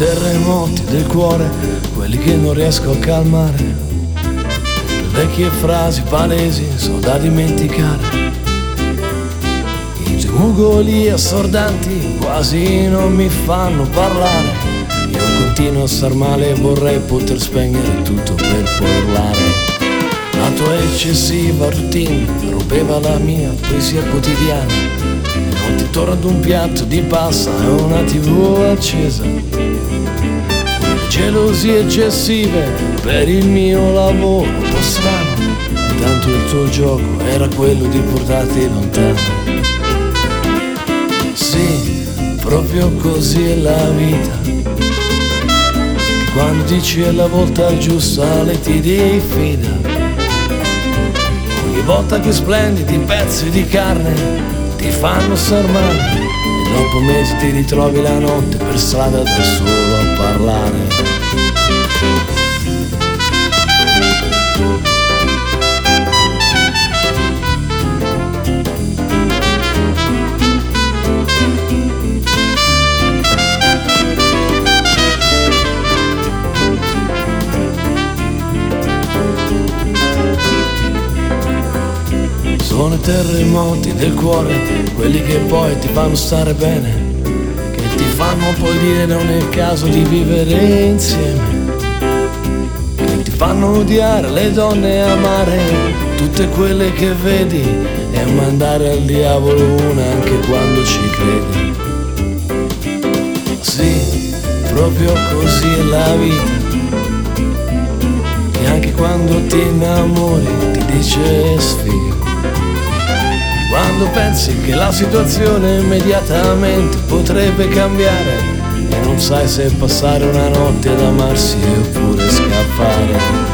terremoti del cuore, quelli che non riesco a calmare, le vecchie frasi palesi sono da dimenticare, i gemugoli assordanti quasi non mi fanno parlare. Io continuo a star male e vorrei poter spegnere tutto per parlare. La tua eccessiva routine rompeva la mia poesia quotidiana, e non ti torno ad un piatto di pasta e una TV accesa. Gelosie eccessive per il mio lavoro un po' strano, e tanto il tuo gioco era quello di portarti lontano. Sì, proprio così è la vita, quando dici è la volta giusta le ti diffida. Ogni volta che splendidi pezzi di carne ti fanno star male, e dopo mesi ti ritrovi la notte per strada da solo a parlare. Sono i terremoti del cuore, quelli che poi ti fanno stare bene, che ti fanno poi dire non è il caso di vivere insieme, che ti fanno odiare le donne e amare tutte quelle che vedi, e mandare al diavolo una anche quando ci credi. Sì, proprio così è la vita, che anche quando ti innamori ti dice sfiga. Quando pensi che la situazione immediatamente potrebbe cambiare, e non sai se passare una notte ad amarsi oppure scappare.